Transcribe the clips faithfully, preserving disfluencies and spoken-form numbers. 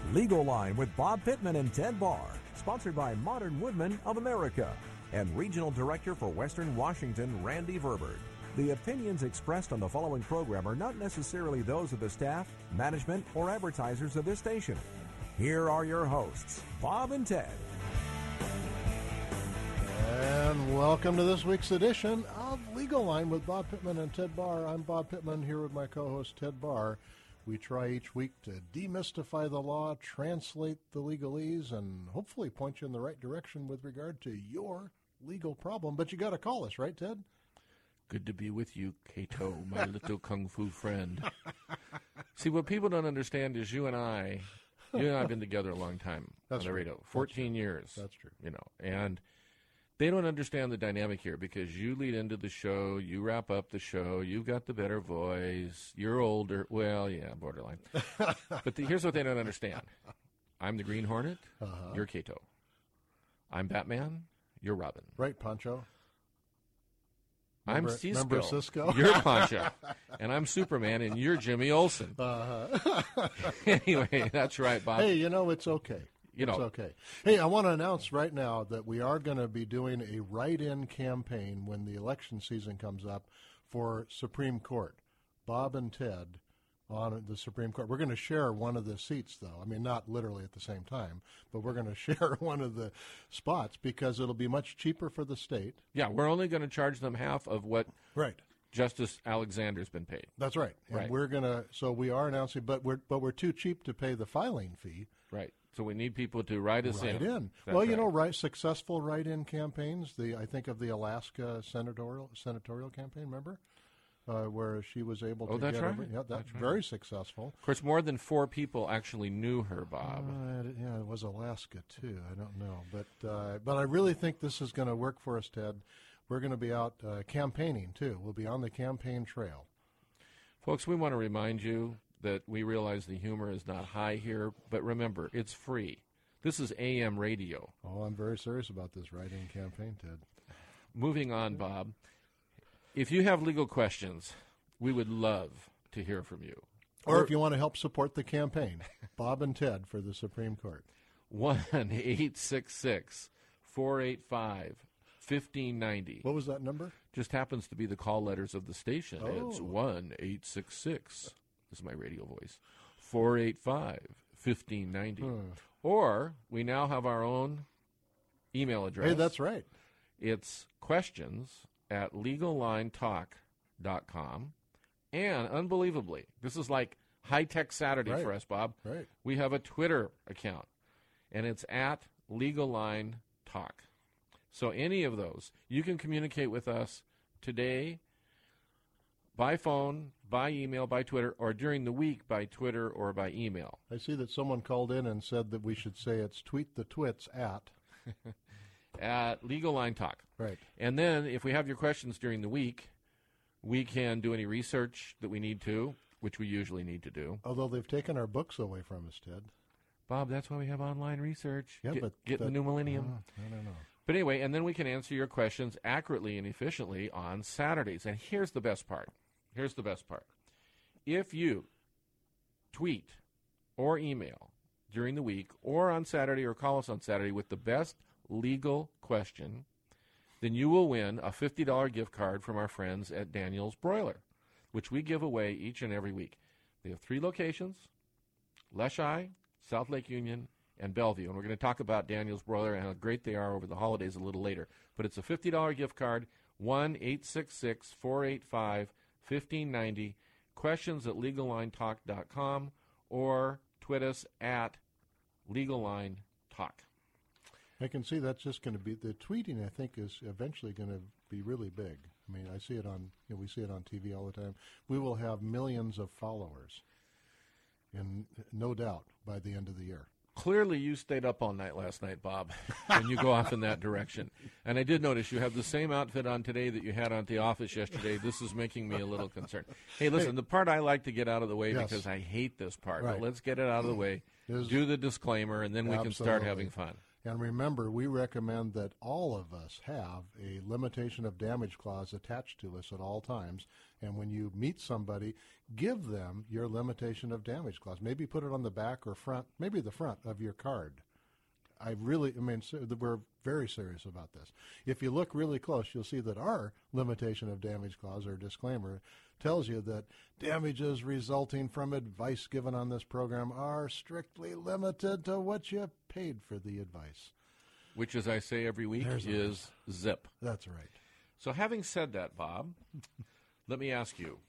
Legal Line with Bob Pittman and Ted Barr, sponsored by Modern Woodmen of America and Regional Director for Western Washington, Randy Verbert. The opinions expressed on the following program are not necessarily those of the staff, management, or advertisers of this station. Here are your hosts, Bob and Ted. And welcome to this week's edition of Legal Line with Bob Pittman and Ted Barr. I'm Bob Pittman here with my co-host Ted Barr. We try each week to demystify the law, translate the legalese, and hopefully point you in the right direction with regard to your legal problem. But you got to call us, right, Ted? Good to be with you, Kato, my little kung fu friend. See, what people don't understand is you and I, you and I have been together a long time That's on the right. radio, fourteen That's years. That's true. You know, and they don't understand the dynamic here because you lead into the show, you wrap up the show, you've got the better voice, you're older. Well, yeah, borderline. But the, here's what they don't understand. I'm the Green Hornet, Uh-huh. you're Kato. I'm Batman, you're Robin. Right, Pancho? I'm Remember- Cisco. remember Cisco? You're Pancho. And I'm Superman, and you're Jimmy Olsen. Uh-huh. Anyway, that's right, Bob. Hey, you know, it's okay. You know. It's okay. Hey, I want to announce right now that we are going to be doing a write-in campaign when the election season comes up for Supreme Court. Bob and Ted on the Supreme Court. We're going to share one of the seats, though. I mean, not literally at the same time, but we're going to share one of the spots because it'll be much cheaper for the state. Yeah, we're only going to charge them half of what Right. Justice Alexander's been paid. That's right. And Right. we're going to, so we are announcing, but we're, but we're too cheap to pay the filing fee. Right. So we need people to write us Write in. in. That's Well, you right. know, right, successful write-in campaigns. The I think of the Alaska senatorial senatorial campaign. Remember, uh, where she was able to Oh, that's get right. over. Yeah, that's, That's right. very successful. Of course, more than four people actually knew her, Bob. Uh, yeah, it was Alaska too. I don't know, but uh, but I really think this is going to work for us, Ted. We're going to be out uh, campaigning too. We'll be on the campaign trail. Folks, we want to remind you that we realize the humor is not high here, but remember, it's free. This is A M radio. Oh, I'm very serious about this write-in campaign, Ted. Moving on, Bob. If you have legal questions, we would love to hear from you. Or if you want to help support the campaign, Bob and Ted for the Supreme Court. one eight six six, four eight five, one five nine zero. What was that number? Just happens to be the call letters of the station. Oh. It's one eight six six. This is my radio voice. four eight five, one five nine zero. Hmm. Or we now have our own email address. Hey, that's right. It's questions at legal line talk dot com. And unbelievably, this is like high-tech Saturday Right. for us, Bob. Right. We have a Twitter account, and it's at Legal Line Talk. So any of those, you can communicate with us today by phone, by email, by Twitter, or during the week by Twitter or by email. I see that someone called in and said that we should say it's tweet the twits at. At Legal Line Talk. Right. And then if we have your questions during the week, we can do any research that we need to, which we usually need to do. Although they've taken our books away from us, Ted. Bob, that's why we have online research. Yeah, get, but get that- the new millennium. Uh, I don't know. But anyway, and then we can answer your questions accurately and efficiently on Saturdays. And here's the best part. Here's the best part. If you tweet or email during the week or on Saturday or call us on Saturday with the best legal question, then you will win a fifty dollars gift card from our friends at Daniel's Broiler, which we give away each and every week. They have three locations, Leschi, South Lake Union, and Bellevue. And we're going to talk about Daniel's Broiler and how great they are over the holidays a little later. But it's a fifty dollars gift card, one eight six six, four eight five, one five nine zero, questions at legal line talk dot com, or tweet us at legal line talk. I can see that's just going to be, the tweeting I think is eventually going to be really big. I mean, I see it on, you know, we see it on T V all the time. We will have millions of followers, and no doubt by the end of the year. Clearly, you stayed up all night last night, Bob, when you go off in that direction. And I did notice you have the same outfit on today that you had on at the office yesterday. This is making me a little concerned. Hey, listen, the part I like to get out of the way Yes. because I hate this part, Right. but let's get it out of the way, Is- do the disclaimer, and then we can start Absolutely. having fun. And remember, we recommend that all of us have a limitation of damage clause attached to us at all times. And when you meet somebody, give them your limitation of damage clause. Maybe put it on the back or front, maybe the front of your card. I really, I mean, we're very serious about this. If you look really close, you'll see that our limitation of damage clause or disclaimer tells you that damages resulting from advice given on this program are strictly limited to what you paid for the advice. Which, as I say every week, There's is zip. That's right. So having said that, Bob, let me ask you,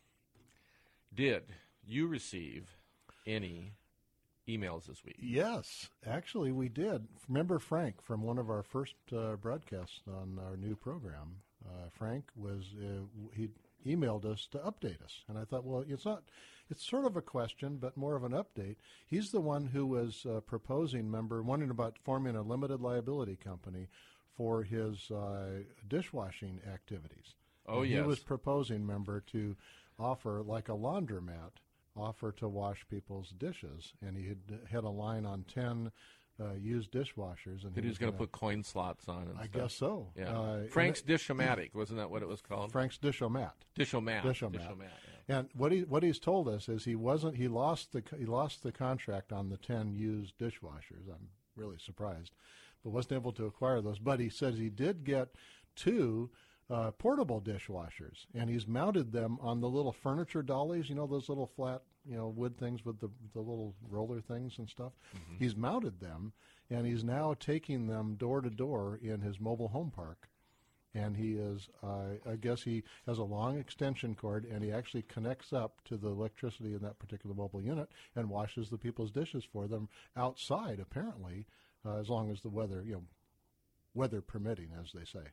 did you receive any emails this week? Yes, actually we did. Remember Frank from one of our first uh, broadcasts on our new program? Uh, Frank was, uh, he emailed us to update us. And I thought, well, it's not, it's sort of a question, but more of an update. He's the one who was uh, proposing, remember, wondering about forming a limited liability company for his uh, dishwashing activities. Oh, and yes. He was proposing, remember, to offer like a laundromat, offer to wash people's dishes. And he had, had a line on ten Uh, used dishwashers, and he, he was going to gonna, put coin slots on. And I stuff. guess so. Yeah, uh, Frank's Dishomatic, wasn't that what it was called? Frank's Dishomat. Dishomat. Dishomat. Dishomat, yeah. And what he what he's told us is he wasn't he lost the he lost the contract on the ten used dishwashers. I'm really surprised, but wasn't able to acquire those. But he says he did get two uh, portable dishwashers, and he's mounted them on the little furniture dollies. You know those little flat, you know, wood things with the the little roller things and stuff. Mm-hmm. He's mounted them, and he's now taking them door to door in his mobile home park. And he is, uh, I guess he has a long extension cord, and he actually connects up to the electricity in that particular mobile unit and washes the people's dishes for them outside, apparently, uh, as long as the weather, you know, weather permitting, as they say.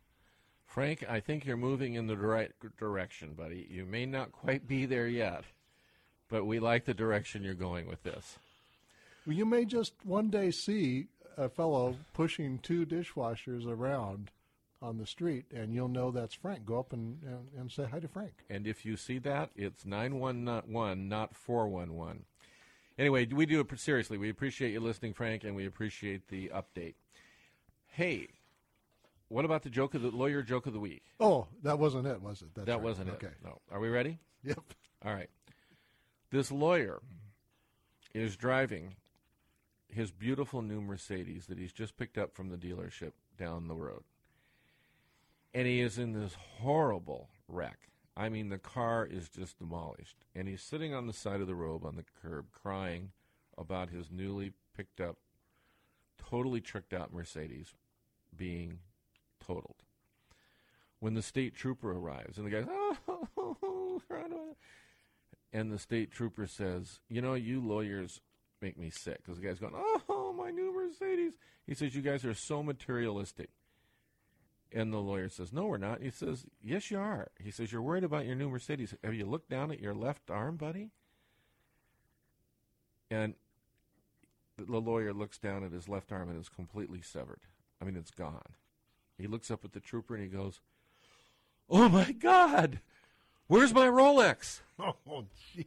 Frank, I think you're moving in the right direction, buddy. You may not quite be there yet, but we like the direction you're going with this. Well, you may just one day see a fellow pushing two dishwashers around on the street, and you'll know that's Frank. Go up and, and, and say hi to Frank. And if you see that, it's nine one one, not four one one. Anyway, we do it seriously. We appreciate you listening, Frank, and we appreciate the update. Hey, what about the joke of the lawyer joke of the week? Oh, that wasn't it, was it? That's that right. wasn't okay. it. No. Are we ready? Yep. All right. This lawyer is driving his beautiful new Mercedes that he's just picked up from the dealership down the road. And he is in this horrible wreck. I mean, the car is just demolished. And he's sitting on the side of the road on the curb crying about his newly picked up, totally tricked out Mercedes being totaled. When the state trooper arrives, and the guy's, oh, and the state trooper says, you know, you lawyers make me sick. Because the guy's going, oh, my new Mercedes. He says, you guys are so materialistic. And the lawyer says, no, we're not. He says, yes, you are. He says, you're worried about your new Mercedes. Have you looked down at your left arm, buddy? And the lawyer looks down at his left arm, and it's completely severed. I mean, it's gone. He looks up at the trooper, and he goes, oh, my God, where's my Rolex? Oh, gee.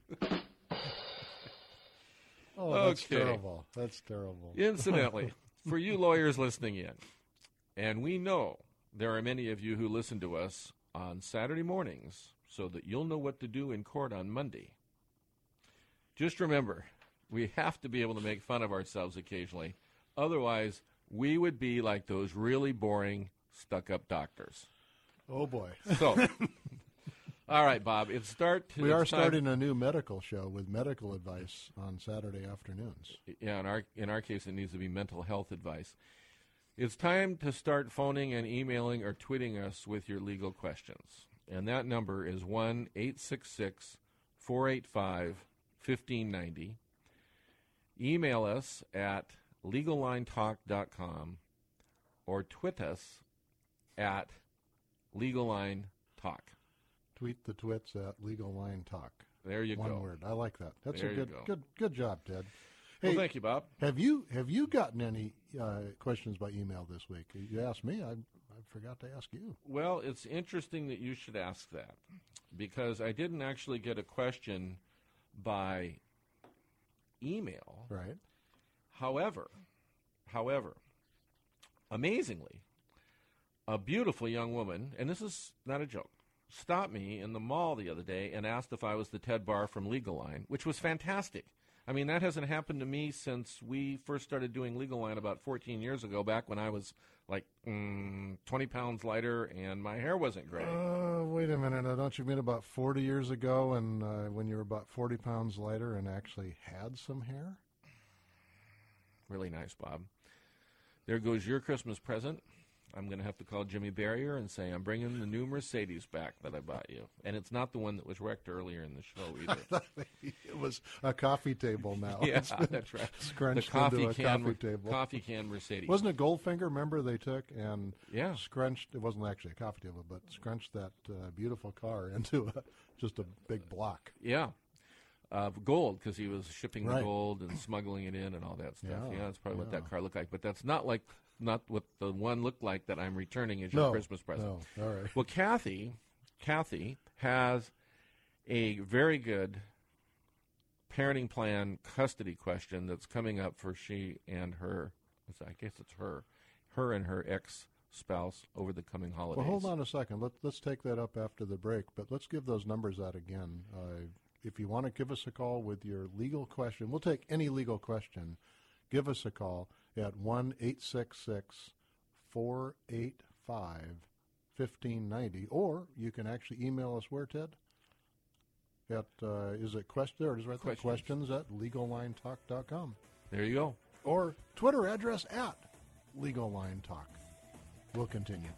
Oh, that's Okay. terrible. That's terrible. Incidentally, for you lawyers listening in, and we know there are many of you who listen to us on Saturday mornings so that you'll know what to do in court on Monday. Just remember, we have to be able to make fun of ourselves occasionally. Otherwise, we would be like those really boring, stuck-up doctors. Oh, boy. So, all right, Bob, it's start. We it's are time- starting a new medical show with medical advice on Saturday afternoons. Yeah, in our in our case, it needs to be mental health advice. It's time to start phoning and emailing or tweeting us with your legal questions. And that number is one eight six six, four eight five, one five nine zero. Email us at legal line talk dot com or tweet us at legallinetalk. Tweet the twits at Legal Line Talk. There you One go. word. I like that. That's There a you good, go. good, good job, Ted. Well, Hey, thank you, Bob. have you have you gotten any uh, questions by email this week? You asked me. I, I forgot to ask you. Well, it's interesting that you should ask that because I didn't actually get a question by email. Right. However, however, amazingly, a beautiful young woman, and this is not a joke, stopped me in the mall the other day and asked if I was the Ted Barr from Legal Line, which was fantastic. I mean, that hasn't happened to me since we first started doing Legal Line about fourteen years ago, back when I was like mm, twenty pounds lighter and my hair wasn't gray. Uh, wait a minute. Now, don't you mean about forty years ago and uh, when you were about forty pounds lighter and actually had some hair? Really nice, Bob. There goes your Christmas present. I'm going to have to call Jimmy Barrier and say, I'm bringing the new Mercedes back that I bought you. And it's not the one that was wrecked earlier in the show either. It was a coffee table now. Yeah, that's right. Scrunched the coffee into a can, coffee table. Coffee can Mercedes. Wasn't it Goldfinger, remember, they took and yeah. scrunched, it wasn't actually a coffee table, but scrunched that uh, beautiful car into a, just a big block. Yeah. Uh, gold, because he was shipping Right. the gold and smuggling it in and all that stuff. Yeah, Yeah, that's probably yeah. what that car looked like. But that's not like not what the one looked like that I'm returning as your No, Christmas present. no, all right. Well, Kathy, Kathy has a very good parenting plan custody question that's coming up for she and her. I guess it's her, her and her ex-spouse over the coming holidays. Well, hold on a second. Let, let's take that up after the break, but let's give those numbers out again. Uh, if you want to give us a call with your legal question, we'll take any legal question. Give us a call at one eight six six, four eight five, one five nine zero, or you can actually email us where, Ted? At, uh, is it question, there it is right there, questions, Questions. at legal line talk dot com. There you go. Or Twitter address at Legal Line Talk. We'll continue.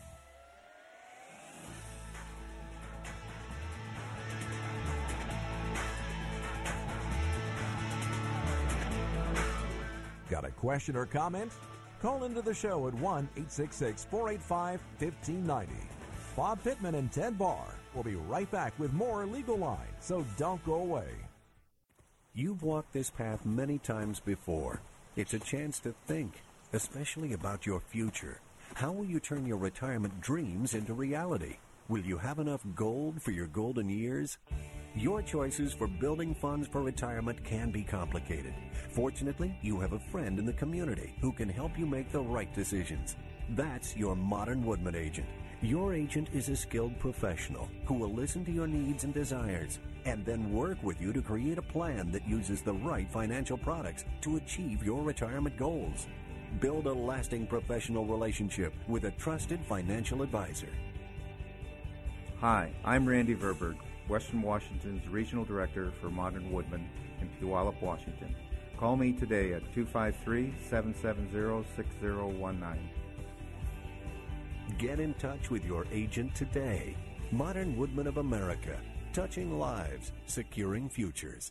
Got a question or comment? Call into the show at one eight six six, four eight five, one five nine zero. Bob Pittman and Ted Barr will be right back with more Legal Line, so don't go away. You've walked this path many times before. It's a chance to think, especially about your future. How will you turn your retirement dreams into reality? Will you have enough gold for your golden years? Your choices for building funds for retirement can be complicated. Fortunately, you have a friend in the community who can help you make the right decisions. That's your Modern Woodman agent. Your agent is a skilled professional who will listen to your needs and desires and then work with you to create a plan that uses the right financial products to achieve your retirement goals. Build a lasting professional relationship with a trusted financial advisor. Hi, I'm Randy Verberg, Western Washington's Regional Director for Modern Woodman in Puyallup, Washington. Call me today at two five three, seven seven zero, six zero one nine. Get in touch with your agent today. Modern Woodman of America, touching lives, securing futures.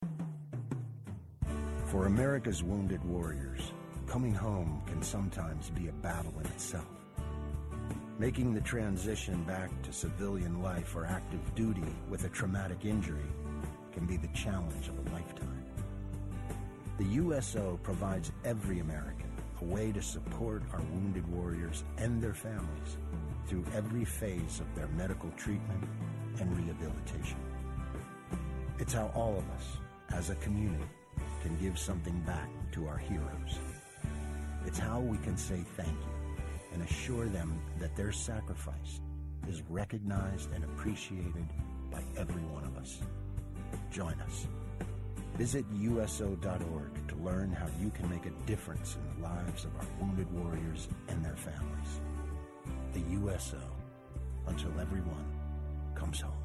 For America's wounded warriors, coming home can sometimes be a battle in itself. Making the transition back to civilian life or active duty with a traumatic injury can be the challenge of a lifetime. The U S O provides every American a way to support our wounded warriors and their families through every phase of their medical treatment and rehabilitation. It's how all of us, as a community, can give something back to our heroes. It's how we can say thank you and assure them that their sacrifice is recognized and appreciated by every one of us. Join us. Visit U S O dot org to learn how you can make a difference in the lives of our wounded warriors and their families. The U S O, until everyone comes home.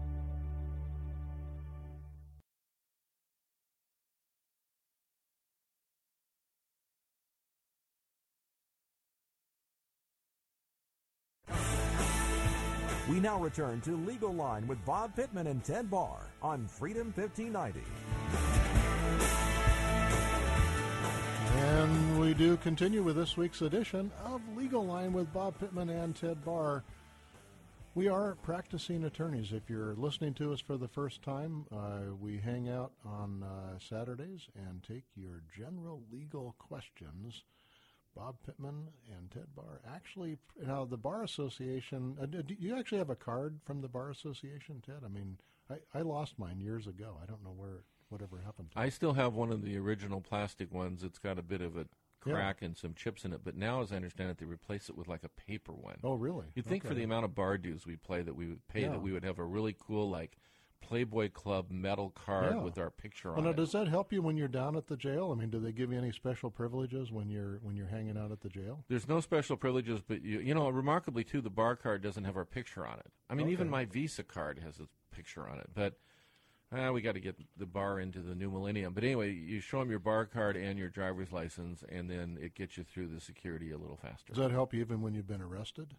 We now return to Legal Line with Bob Pittman and Ted Barr on Freedom fifteen ninety. And we do continue with this week's edition of Legal Line with Bob Pittman and Ted Barr. We are practicing attorneys. If you're listening to us for the first time, uh, we hang out on uh, Saturdays and take your general legal questions. Bob Pittman and Ted Barr. Actually, now the Bar Association, uh, do you actually have a card from the Bar Association, Ted? I mean, I, I lost mine years ago. I don't know where whatever happened to it. I still have one of the original plastic ones. It's got a bit of a crack Yeah. and some chips in it. But now, as I understand it, they replace it with like a paper one. Oh, really? You'd think for Okay. the amount of bar dues we play that we would pay, Yeah. that we would have a really cool, like, Playboy Club metal card Yeah. with our picture Well, on now, it. does that help you when you're down at the jail? I mean, do they give you any special privileges when you're when you're hanging out at the jail? There's no special privileges, but you, you know, remarkably too, the bar card doesn't have our picture on it. I mean, even Okay. my Visa card has a picture on it, but uh, we got to get the bar into the new millennium. But anyway, you show them your bar card and your driver's license, and then it gets you through the security a little faster. Does that help you even when you've been arrested?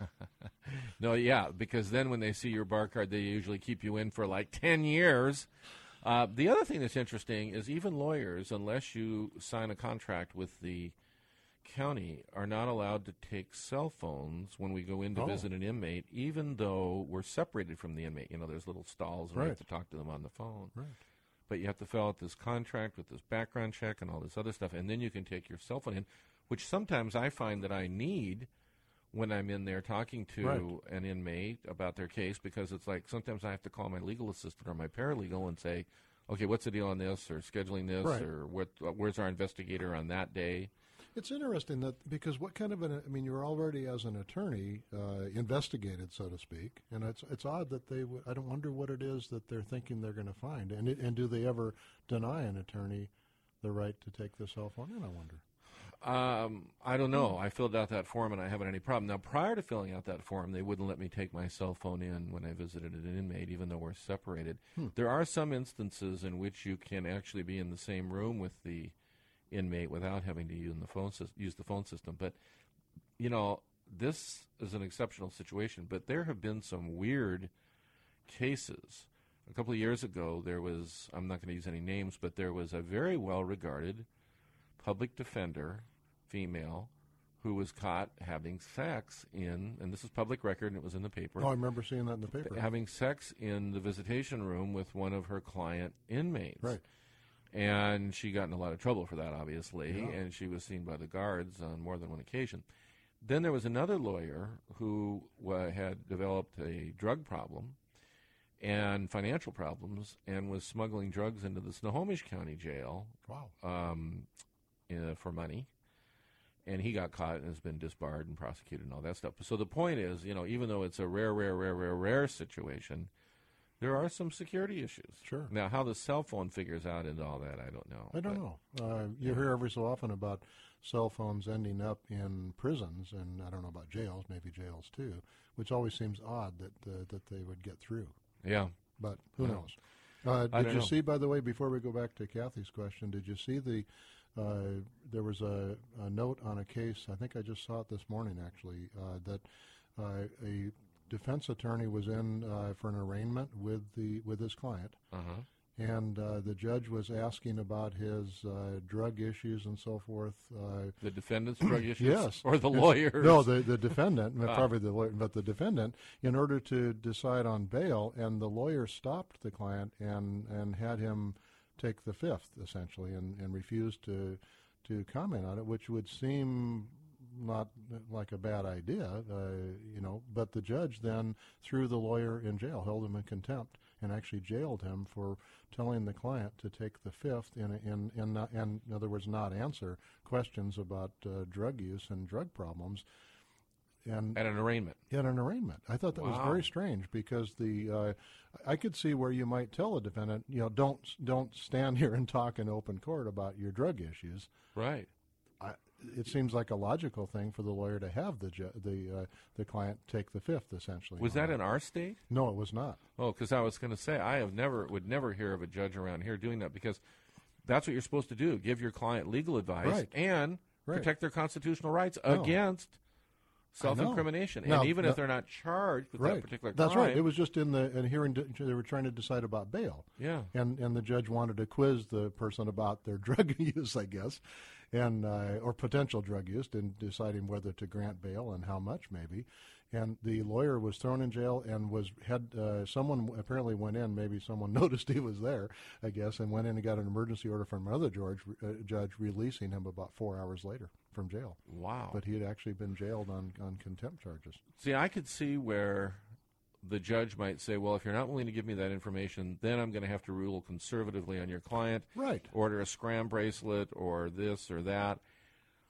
No, yeah, because then when they see your bar card, they usually keep you in for like ten years. Uh, the other thing that's interesting is even lawyers, unless you sign a contract with the county, are not allowed to take cell phones when we go in to Oh. visit an inmate, even though we're separated from the inmate. You know, there's little stalls and we Right. have to talk to them on the phone. Right. But you have to fill out this contract with this background check and all this other stuff, and then you can take your cell phone in, which sometimes I find that I need when I'm in there talking to Right. an inmate about their case, because it's like sometimes I have to call my legal assistant or my paralegal and say, okay, what's the deal on this, or scheduling this, Right. or what? Uh, where's our investigator on that day? It's interesting that because what kind of an I mean, you're already as an attorney uh, investigated, so to speak, and it's it's odd that they would. I don't wonder what it is that they're thinking they're going to find, and it, and do they ever deny an attorney the right to take the cell phone in? I wonder. Um, I don't know. I filled out that form and I haven't had any problem. Now, prior to filling out that form, they wouldn't let me take my cell phone in when I visited an inmate, even though we're separated. Hmm. There are some instances in which you can actually be in the same room with the inmate without having to use the phone, sys- use the phone system. But, you know, this is an exceptional situation, but there have been some weird cases. A couple of years ago, there was, I'm not going to use any names, but there was a very well-regarded public defender, female, who was caught having sex in, and this is public record and it was in the paper, Oh, I remember seeing that in the paper. having sex in the visitation room with one of her client inmates. Right. And she got in a lot of trouble for that, obviously, Yeah. and she was seen by the guards on more than one occasion. Then there was another lawyer who uh, had developed a drug problem and financial problems and was smuggling drugs into the Snohomish County Jail Wow. um, uh, for money. And he got caught and has been disbarred and prosecuted and all that stuff. So the point is, you know, even though it's a rare, rare, rare, rare, rare situation, there are some security issues. Sure. Now, how the cell phone figures out into all that, I don't know. I don't But- know. Uh, you hear every so often about cell phones ending up in prisons, and I don't know about jails, maybe jails too, which always seems odd that uh, that they would get through. Yeah. But who Yeah. knows? Uh, I did don't you know. see, by the way, before we go back to Kathy's question, did you see the, uh, there was a, a note on a case, I think I just saw it this morning actually, uh, that uh, a defense attorney was in uh, for an arraignment with the with his client, Uh-huh. and uh, the judge was asking about his uh, drug issues and so forth. Uh, The defendant's drug issues? Yes. Or the lawyers? No, the, the defendant, Ah. probably the lawyer, but the defendant, in order to decide on bail, and the lawyer stopped the client and, and had him take the fifth, essentially, and, and refused to to comment on it, which would seem not like a bad idea, uh, you know, but the judge then threw the lawyer in jail, held him in contempt, and actually jailed him for telling the client to take the fifth and, in, in, in, in, in other words, not answer questions about uh, drug use and drug problems. And At an arraignment. at an arraignment. I thought that was Wow. very strange because the uh, I could see where you might tell a defendant, you know, don't don't stand here and talk in open court about your drug issues. Right. I, it seems like a logical thing for the lawyer to have the ju- the uh, the client take the fifth, essentially. Was on that in our state? No, it was not. Oh, because I was going to say, I have never would never hear of a judge around here doing that, because that's what you're supposed to do: give your client legal advice Right. and Right. protect their constitutional rights No. against I know. self-incrimination. Now, And even the- if they're not charged with Right. that particular That's crime, right. It was just in the in hearing. They were trying to decide about bail. yeah. And and the judge wanted to quiz the person about their drug use, I guess, and uh, or potential drug use, in deciding whether to grant bail and how much, maybe. And the lawyer was thrown in jail and was had uh, someone apparently went in. Maybe someone noticed he was there, I guess, and went in and got an emergency order from another George uh, judge, releasing him about four hours later from jail. Wow. But he had actually been jailed on on contempt charges. See, I could see where the judge might say, well, if you're not willing to give me that information, then I'm going to have to rule conservatively on your client, Right. order a scram bracelet or this or that.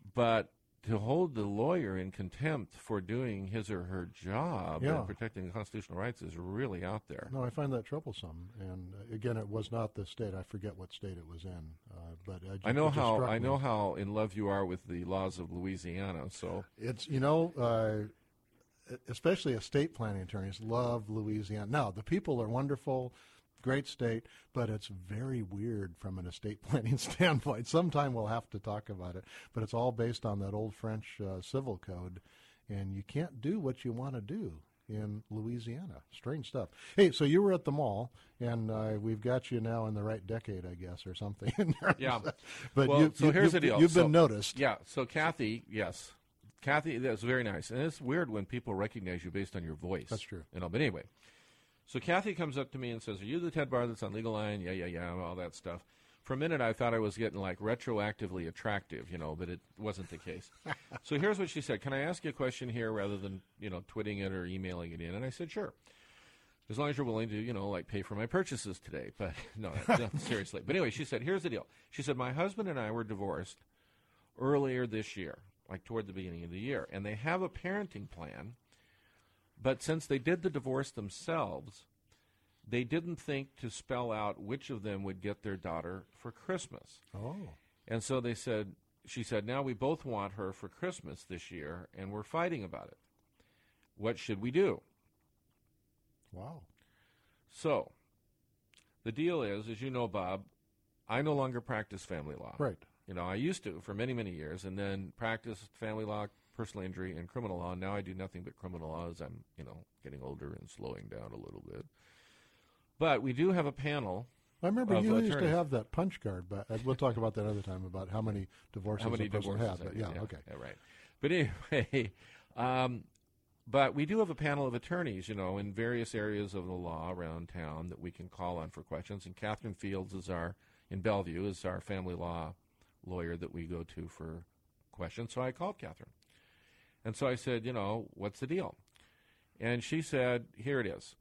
but to hold the lawyer in contempt for doing his or her job Yeah. and protecting constitutional rights is really out there. No, I find that troublesome. And uh, again, it was not the state. I forget what state it was in. Uh, but uh, I know it just how struck I know me. how in love you are with the laws of Louisiana. So It's, you know, uh, especially estate planning attorneys love Louisiana. Now, the people are wonderful, great state, but it's very weird from an estate planning standpoint. Sometime we'll have to talk about it, but it's all based on that old French uh, civil code, and you can't do what you want to do in Louisiana. Strange stuff. Hey, so you were at the mall, and uh, we've got you now in the right decade, I guess, or something. Yeah. But well, you, so you, here's you, the deal. You've So- been noticed. Yeah. So Kathy, yes, Kathy, that's very nice, and it's weird when people recognize you based on your voice. That's true. You know, but anyway, so Kathy comes up to me and says, "Are you the Ted Barr that's on Legal Line?" Yeah, yeah, yeah, all that stuff. For a minute, I thought I was getting like retroactively attractive, you know, but it wasn't the case. So here's what she said: "Can I ask you a question here, rather than you know twitting it or emailing it in?" And I said, "Sure, as long as you're willing to, you know, like pay for my purchases today." But no, no, seriously. But anyway, she said, "Here's the deal." She said, "My husband and I were divorced earlier this year, like toward the beginning of the year, and they have a parenting plan. But since they did the divorce themselves, they didn't think to spell out which of them would get their daughter for Christmas. Oh. And so they said, she said, now we both want her for Christmas this year, and we're fighting about it. What should we do?" Wow. So the deal is, as you know, Bob, I no longer practice family law. Right. You know, I used to for many, many years, and then practiced family law, personal injury, and criminal law. Now I do nothing but criminal law as I'm, you know, getting older and slowing down a little bit. But we do have a panel. I remember of you used to attorneys. have that punch card, but uh, we'll talk about that other time about how many divorces How many a person divorces? had. I But did, yeah, yeah, okay. yeah, right. But anyway, um, but we do have a panel of attorneys, you know, in various areas of the law around town that we can call on for questions. And Catherine Fields is our, in Bellevue, is our family law lawyer that we go to for questions. So I called Catherine. And so I said, you know, what's the deal? And she said, here it is.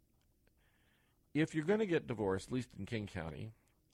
If you're going to get divorced, at least in King County,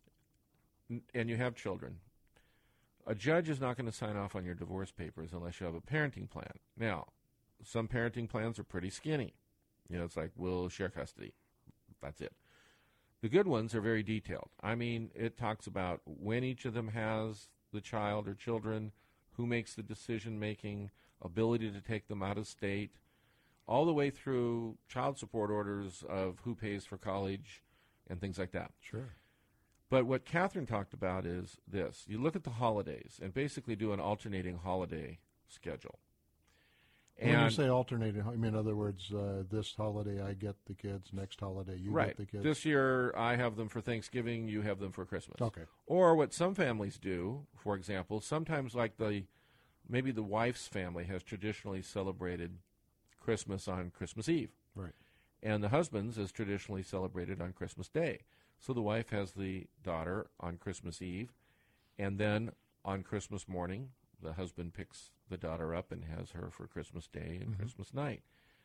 n- and you have children, a judge is not going to sign off on your divorce papers unless you have a parenting plan. Now, some parenting plans are pretty skinny. You know, it's like, we'll share custody. That's it. The good ones are very detailed. I mean, it talks about when each of them has the child or children, who makes the decision-making, ability to take them out of state, all the way through child support orders of who pays for college and things like that. Sure. But what Catherine talked about is this. You look at the holidays and basically do an alternating holiday schedule. When you And say alternating, I mean, in other words, uh, this holiday I get the kids, next holiday you right. get the kids. This year I have them for Thanksgiving, you have them for Christmas. Okay. Or what some families do, for example, sometimes like the maybe the wife's family has traditionally celebrated Christmas on Christmas Eve. Right. And the husband's is traditionally celebrated on Christmas Day. So the wife has the daughter on Christmas Eve, and then on Christmas morning, the husband picks the daughter up and has her for Christmas Day and Mm-hmm. Christmas night.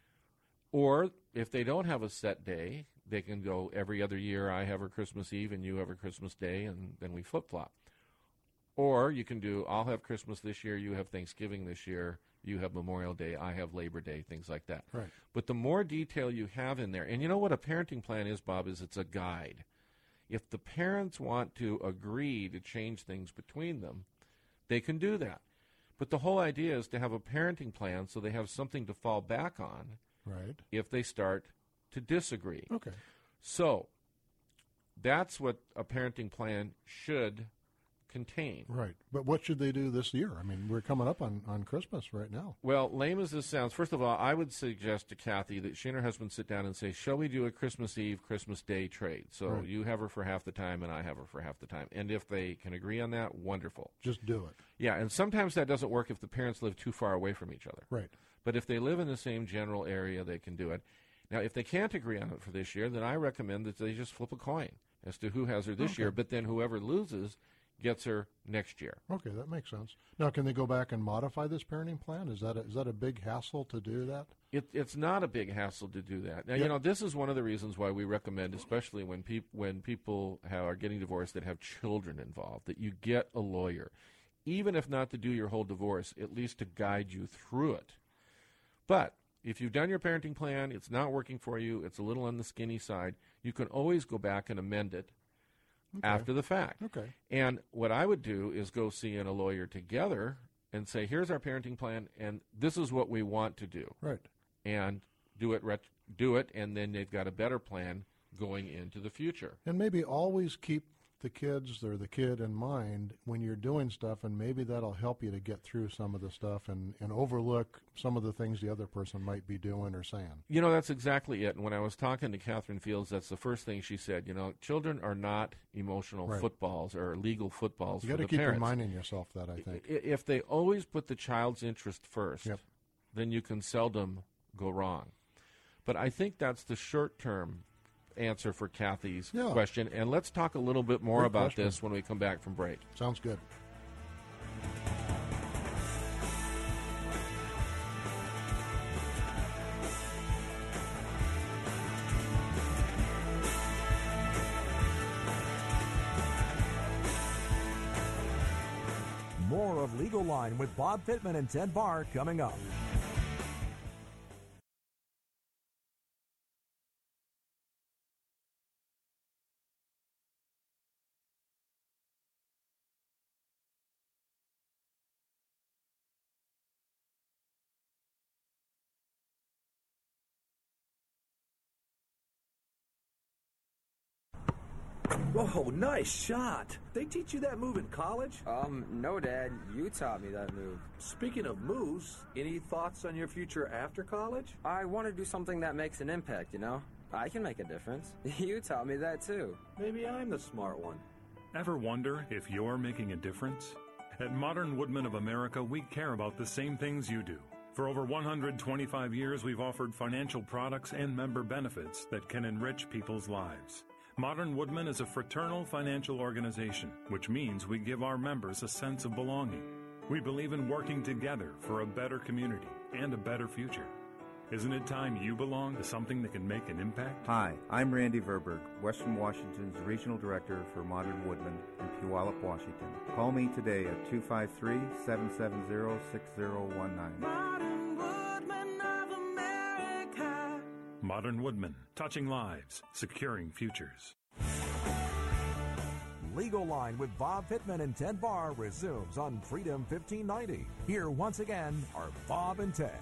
Or if they don't have a set day, they can go every other year, I have her Christmas Eve and you have her Christmas Day, and then we flip-flop. Or you can do, I'll have Christmas this year, you have Thanksgiving this year, you have Memorial Day, I have Labor Day, things like that. Right. But the more detail you have in there, and you know what a parenting plan is, Bob, is it's a guide. If the parents want to agree to change things between them, they can do that. But the whole idea is to have a parenting plan so they have something to fall back on Right. if they start to disagree. Okay. So that's what a parenting plan should contain. Right. But what should they do this year? I mean, we're coming up on, on Christmas right now. Well, lame as this sounds, first of all, I would suggest to Kathy that she and her husband sit down and say, shall we do a Christmas Eve, Christmas Day trade? So Right. you have her for half the time and I have her for half the time. And if they can agree on that, wonderful. Just do it. Yeah, and sometimes that doesn't work if the parents live too far away from each other. Right. But if they live in the same general area, they can do it. Now, if they can't agree on it for this year, then I recommend that they just flip a coin as to who has her this Okay. year, but then whoever loses gets her next year. Okay, that makes sense. Now, can they go back and modify this parenting plan? Is that a, is that a big hassle to do that? It, it's not a big hassle to do that. Now, Yeah. you know, this is one of the reasons why we recommend, especially when, peop- when people have, are getting divorced that have children involved, that you get a lawyer. even if not to do your whole divorce, at least to guide you through it. But if you've done your parenting plan, it's not working for you, it's a little on the skinny side, you can always go back and amend it Okay. after the fact. Okay. And what I would do is go see a lawyer together and say, here's our parenting plan, and this is what we want to do. Right. And do it, ret- do it, and then they've got a better plan going into the future. And maybe always keep the kids or the kid in mind when you're doing stuff, and maybe that'll help you to get through some of the stuff and, and overlook some of the things the other person might be doing or saying. You know, that's exactly it. And when I was talking to Catherine Fields, that's the first thing she said. You know, children are not emotional Right. footballs or legal footballs You for got to the keep parents. reminding yourself that, I think. I- If they always put the child's interest first, Yep. then you can seldom go wrong. But I think that's the short-term answer for Kathy's Yeah. question. And let's talk a little bit more Good about question. this when we come back from break. Sounds good. More of Legal Line with Bob Pittman and Ted Barr coming up. Whoa, nice shot. They teach you that move in college? Um, no, Dad. You taught me that move. Speaking of moves, any thoughts on your future after college? I want to do something that makes an impact, you know? I can make a difference. You taught me that, too. Maybe I'm the smart one. Ever wonder if you're making a difference? At Modern Woodmen of America, we care about the same things you do. For over one hundred twenty-five years, we've offered financial products and member benefits that can enrich people's lives. Modern Woodmen is a fraternal financial organization, which means we give our members a sense of belonging. We believe in working together for a better community and a better future. Isn't it time you belong to something that can make an impact? Hi, I'm Randy Verberg, Western Washington's Regional Director for Modern Woodmen in Puyallup, Washington. Call me today at two five three, seven seven zero, six zero one nine. Modern Woodmen of America. Modern Woodmen, touching lives, securing futures. Legal Line with Bob Pittman and Ted Barr resumes on Freedom fifteen ninety. Here once again are Bob and Ted.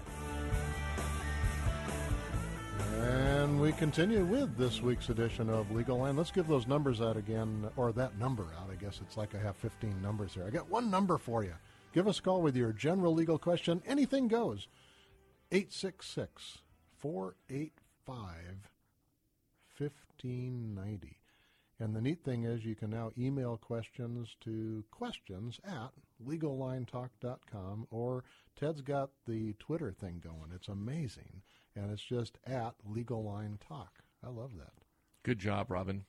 And we continue with this week's edition of Legal Line. Let's give those numbers out again, or that number out. I guess it's like I have fifteen numbers here. I got one number for you. Give us a call with your general legal question. Anything goes. eight six six, four eight five, one five nine zero. And the neat thing is you can now email questions to questions at legal line talk dot com, or Ted's got the Twitter thing going. It's amazing. And it's just at Legal Line Talk. I love that. Good job, Robin.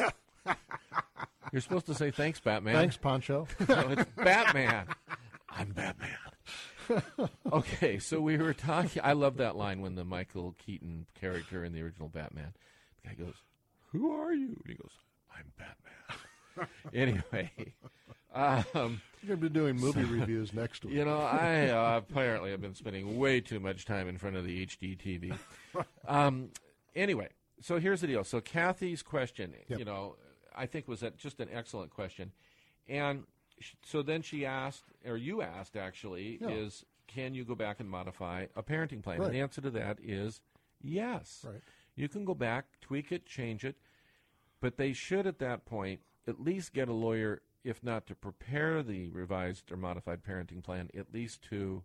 You're supposed to say thanks, Batman. Thanks, Poncho. No, it's Batman. I'm Batman. Okay, so we were talking. I love that line when the Michael Keaton character in the original Batman, the guy goes, "Who are you?" And he goes, "I'm Batman." Anyway, um, You're going to be doing movie reviews next week. you know, I uh, apparently have been spending way too much time in front of the H D T V. Um, anyway, so here's the deal. So Kathy's question, Yep. you know, I think was a, just an excellent question. And sh- so then she asked, or you asked actually, Yeah. is can you go back and modify a parenting plan? Right. And the answer to that is yes. Right. You can go back, tweak it, change it, but they should at that point at least get a lawyer, if not to prepare the revised or modified parenting plan, at least to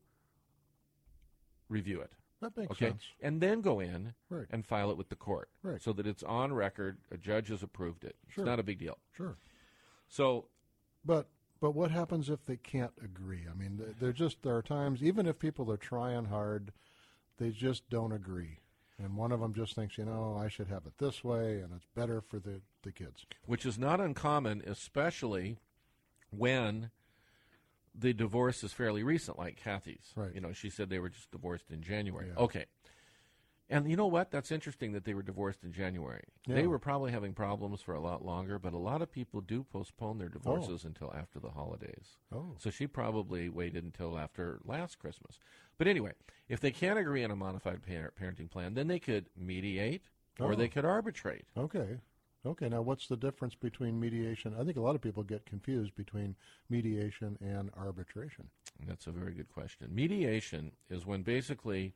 review it. That makes Okay, sense. and then go in Right. and file it with the court, Right. so that it's on record. A judge has approved it. Sure. It's not a big deal. Sure. So, But but what happens if they can't agree? I mean, th- they're just there are times, even if people are trying hard, they just don't agree. And one of them just thinks, you know, I should have it this way, and it's better for the, the kids. which is not uncommon, especially when the divorce is fairly recent, like Kathy's. Right. You know, she said they were just divorced in January. Yeah. Okay. And you know what? That's interesting that they were divorced in January. Yeah. They were probably having problems for a lot longer, but a lot of people do postpone their divorces Oh. until after the holidays. Oh. So she probably waited until after last Christmas. But anyway, if they can't agree on a modified par- parenting plan, then they could mediate or Oh. they could arbitrate. Okay. Okay, now what's the difference between mediation? I think a lot of people get confused between mediation and arbitration. That's a very good question. Mediation is when basically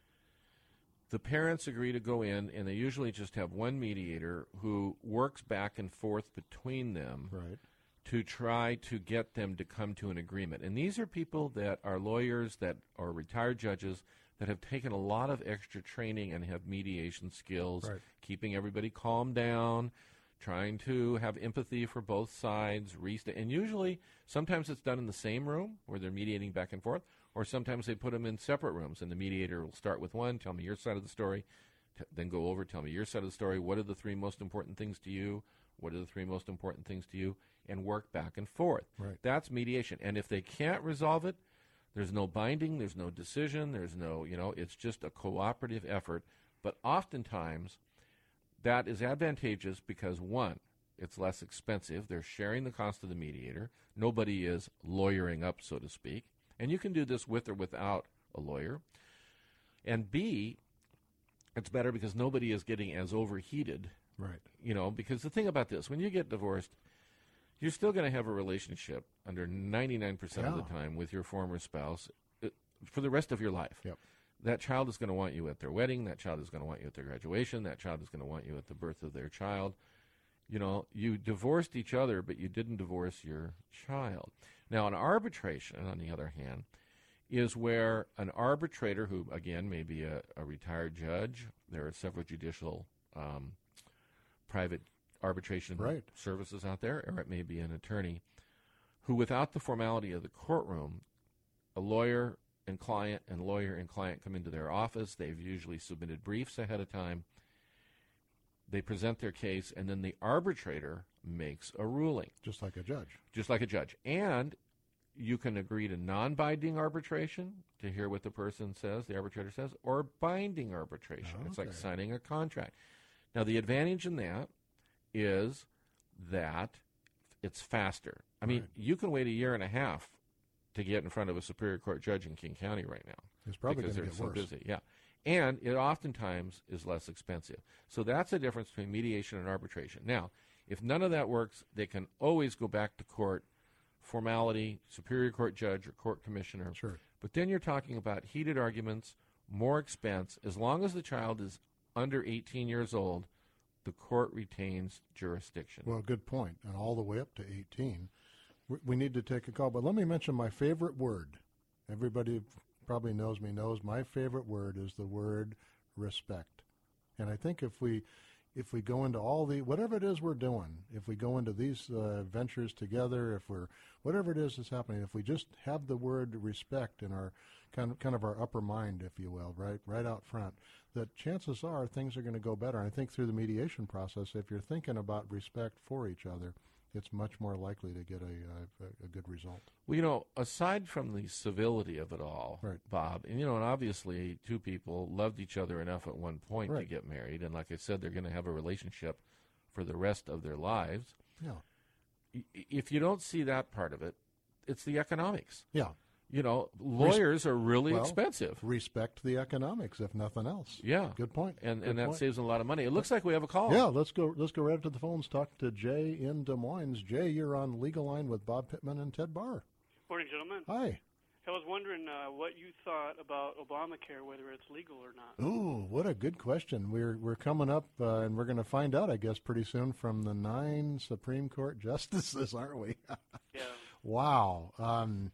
the parents agree to go in, and they usually just have one mediator who works back and forth between them right. to try to get them to come to an agreement. And these are people that are lawyers that are retired judges that have taken a lot of extra training and have mediation skills, Right. keeping everybody calm down, trying to have empathy for both sides. Rest- and usually, sometimes it's done in the same room where they're mediating back and forth, or sometimes they put them in separate rooms, and the mediator will start with one, tell me your side of the story, t- then go over, tell me your side of the story, what are the three most important things to you, what are the three most important things to you, and work back and forth. Right. That's mediation. And if they can't resolve it, there's no binding, there's no decision, there's no, you know, it's just a cooperative effort. But oftentimes, that is advantageous because, one, it's less expensive. They're sharing the cost of the mediator. Nobody is lawyering up, so to speak. And you can do this with or without a lawyer. And B, it's better because nobody is getting as overheated. Right. You know, because the thing about this, when you get divorced, you're still going to have a relationship under ninety-nine percent of Yeah. the time with your former spouse uh, for the rest of your life. Yep. That child is going to want you at their wedding. That child is going to want you at their graduation. That child is going to want you at the birth of their child. You know, you divorced each other, but you didn't divorce your child. Now, an arbitration, on the other hand, is where an arbitrator who, again, may be a, a retired judge, there are several judicial um, private arbitration Right. services out there, or it may be an attorney, who, without the formality of the courtroom, a lawyer and client and lawyer and client come into their office. They've usually submitted briefs ahead of time. They present their case, and then the arbitrator makes a ruling. Just like a judge. Just like a judge. And you can agree to non-binding arbitration to hear what the person says, the arbitrator says, or binding arbitration. Oh, It's like okay. signing a contract. Now, the advantage in that is that it's faster. I mean, Right. you can wait a year and a half to get in front of a Superior Court judge in King County right now. It's probably because gonna they're get so worse. busy. Yeah. And it oftentimes is less expensive. So that's the difference between mediation and arbitration. Now, if none of that works, they can always go back to court, formality, Superior Court judge or court commissioner. Sure. But then you're talking about heated arguments, more expense. As long as the child is under eighteen years old, the court retains jurisdiction. Well, good point. And all the way up to eighteen. We- We need to take a call. But let me mention my favorite word. Everybody probably knows me, knows my favorite word is the word respect. And I think if we if we go into all the, whatever it is we're doing, if we go into these uh, ventures together, if we're, whatever it is that's happening, if we just have the word respect in our, kind of, kind of our upper mind, if you will, right, right out front, that chances are things are going to go better. And I think through the mediation process, if you're thinking about respect for each other, it's much more likely to get a, a, a good result. Well, you know, aside from the civility of it all, Right. Bob, and you know, and obviously two people loved each other enough at one point to Right. get married, and like I said, they're going to have a relationship for the rest of their lives. Yeah. I- If you don't see that part of it, it's the economics. Yeah. You know, lawyers are really Well, expensive. Respect the economics, if nothing else. Yeah. Good point. And Good and that point. saves a lot of money. It looks like we have a call. Yeah, let's go. Let's go right up to the phones. Talk to Jay in Des Moines. Jay, you're on Legal Line with Bob Pittman and Ted Barr. Morning, gentlemen. Hi. I was wondering uh, what you thought about Obamacare, whether it's legal or not. Ooh, what a good question. We're we're coming up, uh, and we're going to find out, I guess, pretty soon from the nine Supreme Court justices, aren't we? Yeah. Wow. Um,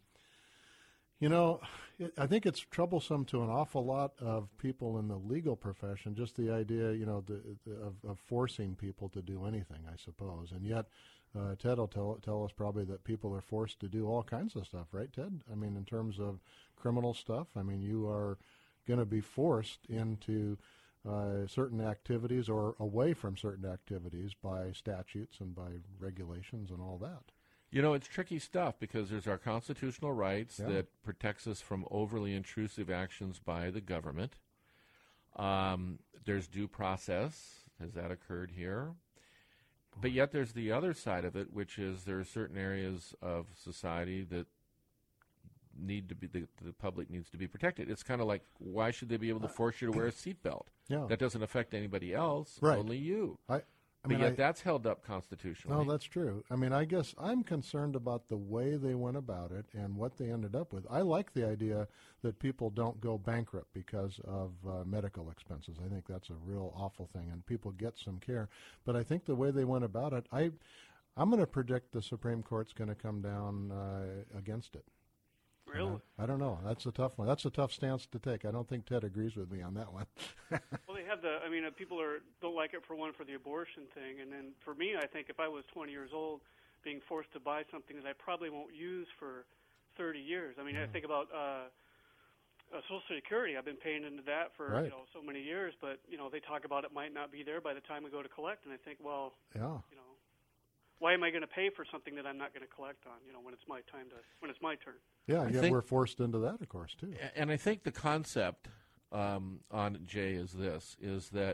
you know, it, I think it's troublesome to an awful lot of people in the legal profession, just the idea, you know, the, the, of, of forcing people to do anything, I suppose. And yet, uh, Ted will tell, tell us probably that people are forced to do all kinds of stuff, right, Ted? I mean, in terms of criminal stuff, I mean, you are going to be forced into uh, certain activities or away from certain activities by statutes and by regulations and all that. You know, it's tricky stuff because there's our constitutional rights Yeah. that protects us from overly intrusive actions by the government. Um, there's due process. Has that occurred here? But yet there's the other side of it, which is there are certain areas of society that need to be the, the public needs to be protected. It's kind of like, why should they be able to force you to wear a seatbelt? Yeah. That doesn't affect anybody else, Right. only you. I, I but mean, yet I, that's held up constitutionally. No, that's true. I mean, I guess I'm concerned about the way they went about it and what they ended up with. I like the idea that people don't go bankrupt because of uh, medical expenses. I think that's a real awful thing, and people get some care. But I think the way they went about it, I, I'm going to predict the Supreme Court's going to come down uh, against it. Really? Uh, I don't know. That's a tough one. That's a tough stance to take. I don't think Ted agrees with me on that one. Well, they have the. I mean, uh, people are don't like it for one for the abortion thing, and then for me, I think if I was twenty years old, being forced to buy something that I probably won't use for thirty years. I mean, I think about uh, uh, Social Security. I've been paying into that for Right. you know so many years, but you know they talk about it might not be there by the time we go to collect, and I think, well, Yeah. you know, why am I going to pay for something that I'm not going to collect on? You know, when it's my time to when it's my turn. Yeah, I yeah, think- we're forced into that, of course, too. A- And I think the concept um, on Jay is this, is that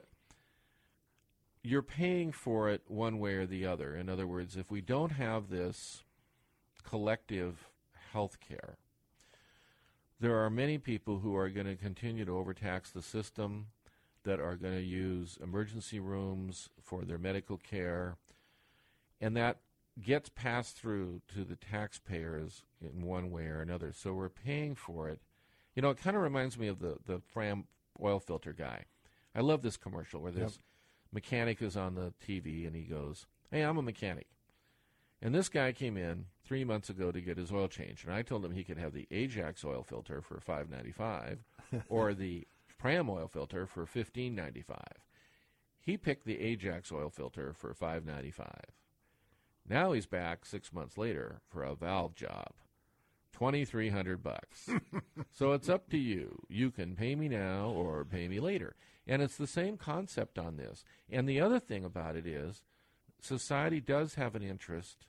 you're paying for it one way or the other. In other words, if we don't have this collective health care, there are many people who are going to continue to overtax the system, that are going to use emergency rooms for their medical care, and that gets passed through to the taxpayers in one way or another. So we're paying for it. You know, it kind of reminds me of the, the Fram oil filter guy. I love this commercial where this Yep. mechanic is on the T V and he goes, "Hey, I'm a mechanic." And this guy came in three months ago to get his oil changed, and I told him he could have the Ajax oil filter for five ninety-five or the Fram oil filter for fifteen ninety-five. He picked the Ajax oil filter for five ninety-five. Now he's back six months later for a valve job, twenty-three hundred bucks. So it's up to you. You can pay me now or pay me later. And it's the same concept on this. And the other thing about it is society does have an interest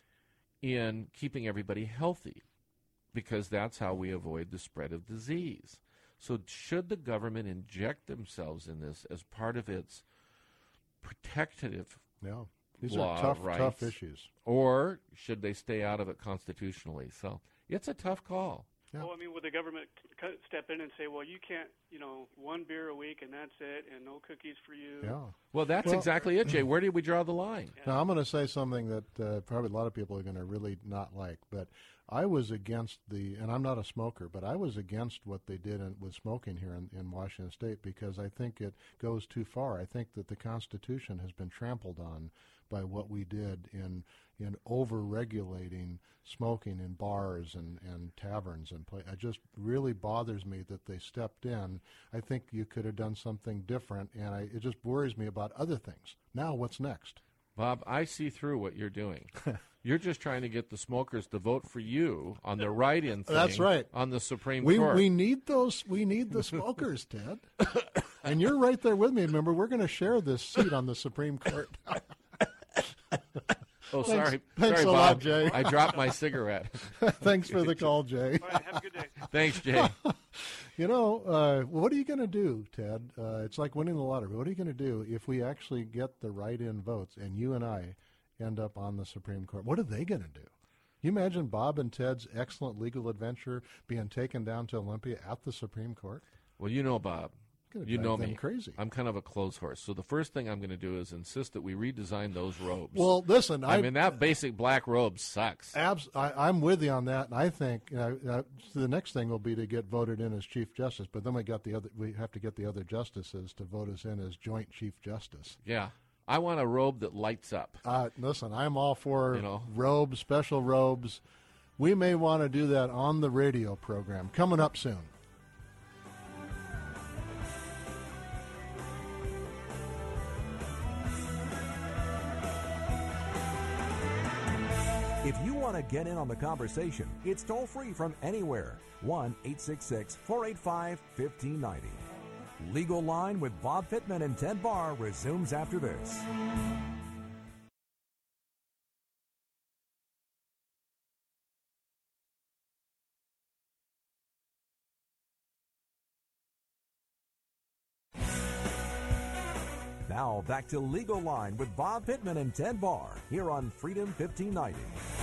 in keeping everybody healthy because that's how we avoid the spread of disease. So should the government inject themselves in this as part of its protective Yeah. These law are tough, rights, tough issues. or should they stay out of it constitutionally? So it's a tough call. Yeah. Well, I mean, would the government c- c- step in and say, well, you can't, you know, one beer a week and that's it, and no cookies for you? Yeah. Well, that's Well- exactly it, Jay. Where did we draw the line? Now, I'm going to say something that uh, probably a lot of people are going to really not like, but I was against the, and I'm not a smoker, but I was against what they did in, with smoking here in, in Washington State because I think it goes too far. I think that the Constitution has been trampled on by what we did in in over-regulating smoking in bars and, and taverns and play. It just really bothers me that they stepped in. I think you could have done something different, and I, it just worries me about other things. Now, what's next? Bob, I see through what you're doing. You're just trying to get the smokers to vote for you on the write-in thing. That's right. On the Supreme We Court. we need those. We need the smokers, Ted. And you're right there with me. Remember, we're going to share this seat on the Supreme Court. Oh, Thanks- sorry. thanks sorry, a Bob. lot, Jay. I dropped my cigarette. Thanks for the call, Jay. All right, have a good day. Thanks, Jay. You know, uh, what are you going to do, Ted? Uh, it's like winning the lottery. What are you going to do if we actually get the write-in votes and you and I end up on the Supreme Court? What are they going to do? You imagine Bob and Ted's excellent legal adventure being taken down to Olympia at the Supreme Court? Well, you know, Bob. Gonna You drive know them me. crazy. I'm kind of a clothes horse. So the first thing I'm going to do is insist that we redesign those robes. Well, listen, I, I- mean, that basic black robe sucks. Abs- I, I'm with you on that, and I think uh, uh, the next thing will be to get voted in as Chief Justice. But then we got the other. We have to get the other justices to vote us in as Joint Chief Justice. Yeah. I want a robe that lights up. Uh, listen, I'm all for You know. robes, special robes. We may want to do that on the radio program coming up soon. If you want to get in on the conversation, it's toll free from anywhere. one eight six six, four eight five, one five nine zero. Legal Line with Bob Pittman and Ted Barr resumes after this. Now back to Legal Line with Bob Pittman and Ted Barr here on Freedom fifteen ninety.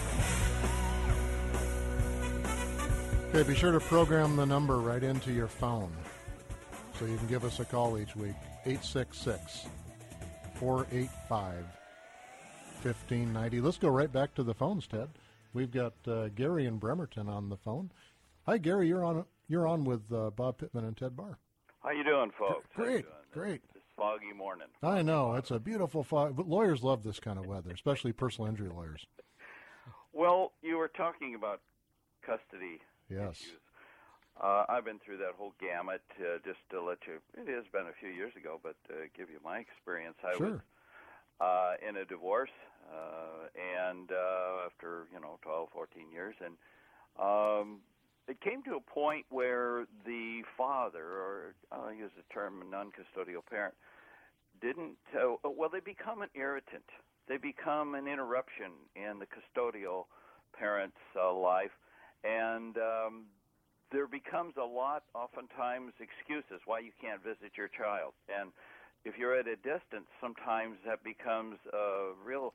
Okay, be sure to program the number right into your phone so you can give us a call each week. eight six six, four eight five, one five nine zero. Let's go right back to the phones, Ted. We've got uh, Gary in Bremerton on the phone. Hi, Gary. You're on. You're on with uh, Bob Pittman and Ted Barr. How you doing, folks? Great, great. This foggy morning. I know it's a beautiful fog, but lawyers love this kind of weather, especially personal injury lawyers. Well, you were talking about custody Yes. issues. Uh, I've been through that whole gamut. Uh, just to let you, it has been a few years ago, but uh, give you my experience. I Sure. was uh, in a divorce, uh, and uh, after you know twelve, fourteen years, and um, it came to a point where the father, or I'll use the term non-custodial parent, didn't. Uh, well, they become an irritant. They become an interruption in the custodial parent's uh, life, and um, there becomes a lot, oftentimes, excuses why you can't visit your child. And if you're at a distance, sometimes that becomes a real,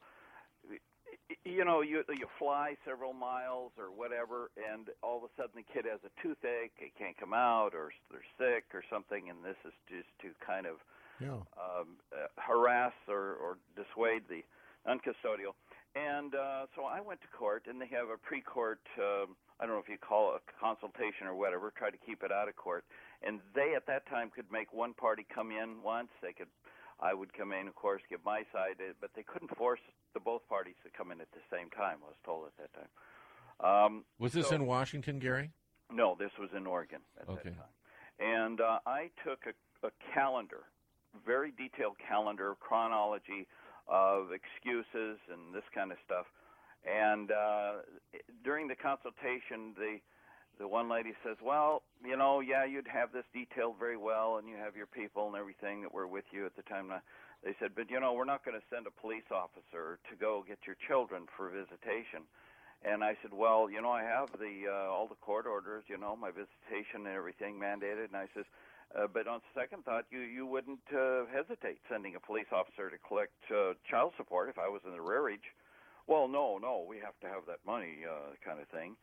you know, you you fly several miles or whatever, and all of a sudden the kid has a toothache, it can't come out, or they're sick or something, and this is just to kind of yeah. um, uh, harass or, or dissuade the non-custodial. And uh, so I went to court, and they have a pre-court, um, I don't know if you call it a consultation or whatever, try to keep it out of court. And they, at that time, could make one party come in once. They could, I would come in, of course, give my side, but they couldn't force the both parties to come in at the same time, I was told at that time. Um, was this so, in Washington, Gary? No, this was in Oregon at okay. that time. And uh, I took a, a calendar, very detailed calendar, chronology of excuses and this kind of stuff. And uh, during the consultation, the the one lady says, well, you know, yeah, you'd have this detailed very well, and you have your people and everything that were with you at the time. They said, but, you know, we're not going to send a police officer to go get your children for visitation. And I said, well, you know, I have the uh, all the court orders, you know, my visitation and everything mandated. And I says, Uh, but on second thought, you, you wouldn't uh, hesitate sending a police officer to collect uh, child support if I was in the rearage. Well, no, no, we have to have that money uh, kind of thing.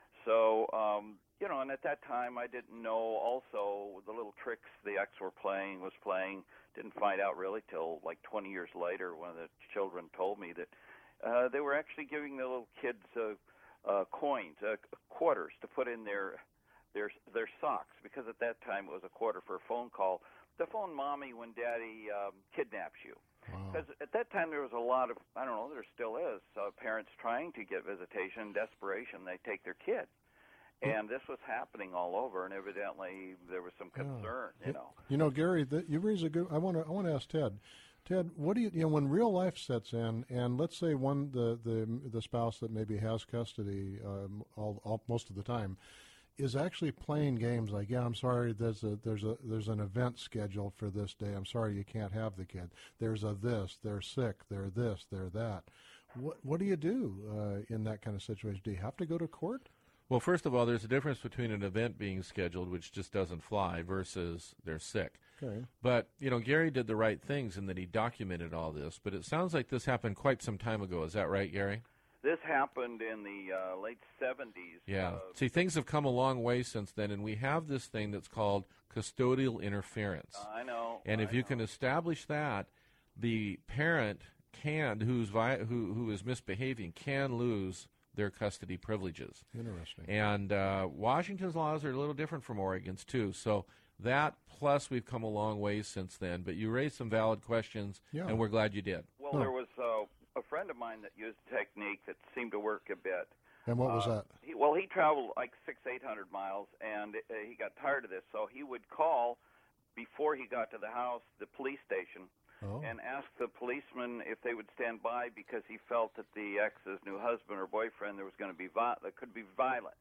So, um, you know, and at that time I didn't know also the little tricks the ex were playing, was playing. Didn't find out really till like twenty years later when the children told me that uh, they were actually giving the little kids uh, uh, coins, uh, quarters to put in their Their their socks, because at that time it was a quarter for a phone call. The phone mommy when daddy um, kidnaps you. Because wow. At that time there was a lot of, I don't know, there still is, uh, parents trying to get visitation, desperation, they take their kid. And this was happening all over, and evidently there was some concern, yeah. you know. You know, Gary, the, you raise a good, I want to I want to ask Ted. Ted, what do you, you know, when real life sets in, and let's say one, the, the, the spouse that maybe has custody um, all, all, most of the time, is actually playing games like, yeah, I'm sorry, there's a there's a there's an event scheduled for this day. I'm sorry you can't have the kid. There's a this, they're sick, they're this, they're that. What what do you do uh, in that kind of situation? Do you have to go to court? Well, first of all, there's a difference between an event being scheduled, which just doesn't fly, versus they're sick. Okay. But, you know, Gary did the right things in that he documented all this, but it sounds like this happened quite some time ago. Is that right, Gary? This happened in the uh, late seventies. Yeah. Uh, See, things have come a long way since then, and we have this thing that's called custodial interference. I know. And I if you know. can establish that, the parent can, who's vi- who who is misbehaving, can lose their custody privileges. Interesting. And uh, Washington's laws are a little different from Oregon's, too. So that, plus we've come a long way since then. But you raised some valid questions, yeah. and we're glad you did. Well, oh. there was uh, a friend of mine that used a technique that seemed to work a bit. And what was uh, that? He, well, he traveled like six, eight hundred miles, and uh, he got tired of this. So he would call before he got to the house, the police station, oh. and ask the policeman if they would stand by because he felt that the ex's new husband or boyfriend there was going to be vi- there could be violence.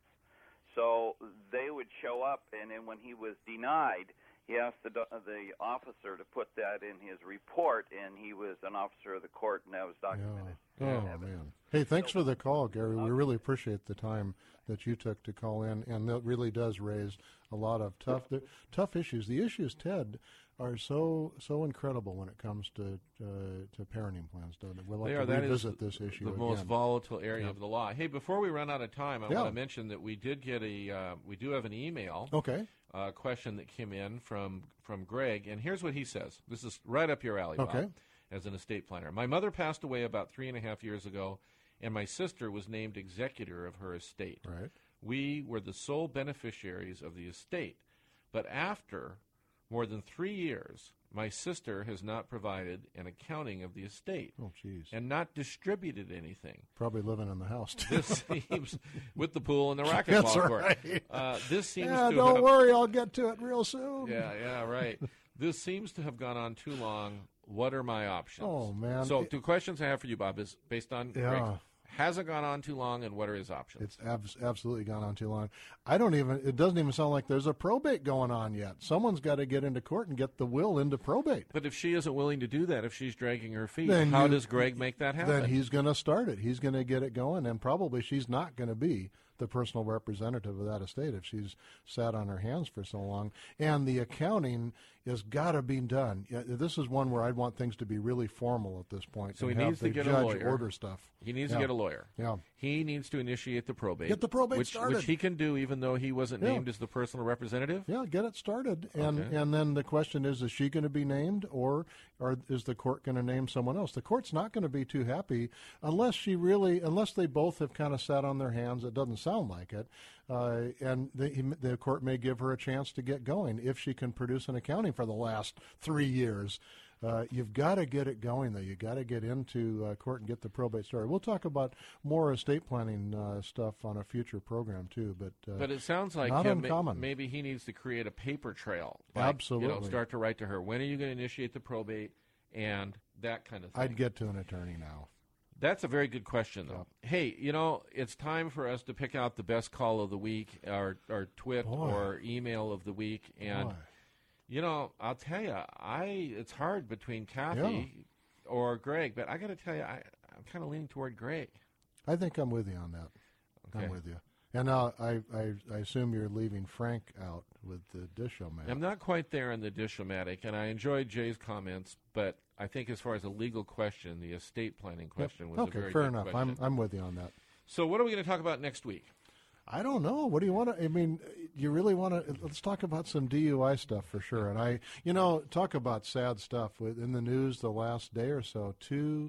So they would show up, and then when he was denied, he asked the the officer to put that in his report, and he was an officer of the court, and that was documented. Yeah. Oh, man. Hey, thanks for the call, Gary. We really appreciate the time that you took to call in, and that really does raise a lot of tough tough issues. The issues, Ted, are so so incredible when it comes to uh, to parenting plans, don't they? We'll They have are. to That revisit is this issue the again. most volatile area Yeah. of the law. Hey, before we run out of time, I Yeah. want to mention that we did get a uh, we do have an email. Okay. Uh, question that came in from from Greg, and here's what he says. This is right up your alley, Bob, Okay. as an estate planner. My mother passed away about three and a half years ago, and my sister was named executor of her estate. Right. We were the sole beneficiaries of the estate, but after more than three years, my sister has not provided an accounting of the estate. Oh, jeez. And not distributed anything. Probably living in the house, too. This seems, with the pool and the racquetball That's court. right. Uh, this seems yeah, to don't have, worry, I'll get to it real soon. Yeah, yeah, right. This seems to have gone on too long. What are my options? Oh, man. So, It- two questions I have for you, Bob, is based on Yeah. Greg. Has it gone on too long, and what are his options? It's abs- absolutely gone on too long. I don't even, it doesn't even sound like there's a probate going on yet. Someone's got to get into court and get the will into probate. But if she isn't willing to do that, if she's dragging her feet, Then how you- does Greg make that happen? Then he's going to start it. He's going to get it going, and probably she's not going to be the personal representative of that estate if she's sat on her hands for so long. And the accounting has got to be done. Yeah, this is one where I'd want things to be really formal at this point. So and he have needs the to get a judge lawyer. order stuff. He needs Yeah. to get a lawyer. Yeah. He needs to initiate the probate. Get the probate which, started. Which he can do even though he wasn't Yeah. named as the personal representative? Yeah, get it started. And Okay. and then the question is, is she going to be named, or or is the court going to name someone else? The court's not going to be too happy unless she really, unless they both have kind of sat on their hands. It doesn't sound like it. Uh, and the, the court may give her a chance to get going if she can produce an accounting for the last three years. Uh, you've got to get it going, though. You've got to get into uh, court and get the probate started. We'll talk about more estate planning uh, stuff on a future program, too. But uh, But it sounds like not him, ma- uncommon. maybe he needs to create a paper trail. Like, Absolutely. You know, start to write to her. When are you going to initiate the probate and that kind of thing? I'd get to an attorney now. That's a very good question, though. Hey, you know, it's time for us to pick out the best call of the week, or, or twit Boy. or email of the week. And, Boy. you know, I'll tell you, I it's hard between Kathy or Greg, but I got to tell you, I, I'm kind of leaning toward Greg. I think I'm with you on that. Okay. I'm with you. And uh, I, I, I assume you're leaving Frank out with the Dish-O-Matic. I'm not quite there in the Dish-O-Matic, and I enjoyed Jay's comments, but I think as far as a legal question, the estate planning question was okay, a very fair good enough. question. I'm I'm with you on that. So what are we going to talk about next week? I don't know. What do you want to? I mean, you really want to? Let's talk about some D U I stuff for sure. And I, you know, talk about sad stuff with in the news the last day or so. Two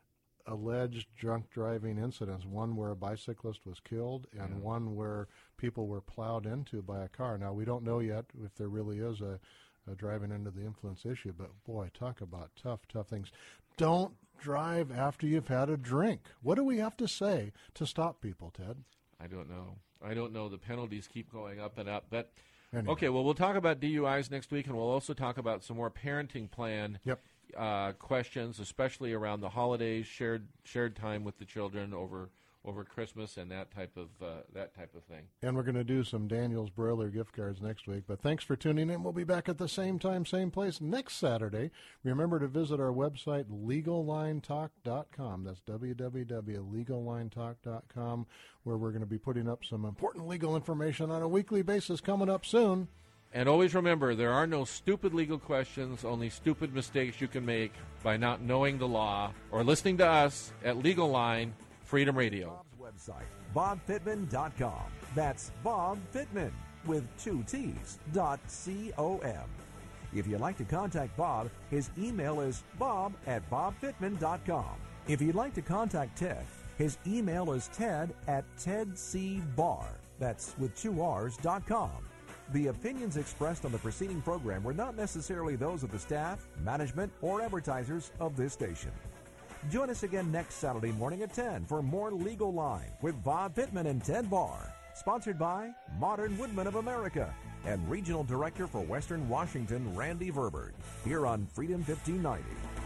alleged drunk driving incidents. One where a bicyclist was killed, and Yeah. one where people were plowed into by a car. Now we don't know yet if there really is a, a driving under the influence issue. But boy, talk about tough, tough things. Don't drive after you've had a drink. What do we have to say to stop people, Ted? I don't know. I don't know. The penalties keep going up and up. But Anyway. okay, well, we'll talk about D U Is next week, and we'll also talk about some more parenting plan Yep. uh, questions, especially around the holidays, shared shared time with the children over over Christmas, and that type of uh, that type of thing. And we're going to do some Daniel's Broiler gift cards next week. But thanks for tuning in. We'll be back at the same time, same place next Saturday. Remember to visit our website, legal line talk dot com. That's w w w dot legal line talk dot com, where we're going to be putting up some important legal information on a weekly basis coming up soon. And always remember, there are no stupid legal questions, only stupid mistakes you can make by not knowing the law or listening to us at Legal Line Freedom Radio. Bob's website, bob pittman dot com. That's Bob Pittman with two T's dot C O M. If you'd like to contact Bob, his email is bob at bob pittman dot com. If you'd like to contact Ted, his email is ted at tedcbar. That's with two R's dot com. The opinions expressed on the preceding program were not necessarily those of the staff, management, or advertisers of this station. Join us again next Saturday morning at ten for more Legal Line with Bob Pittman and Ted Barr. Sponsored by Modern Woodmen of America and Regional Director for Western Washington, Randy Verberg. Here on Freedom fifteen ninety.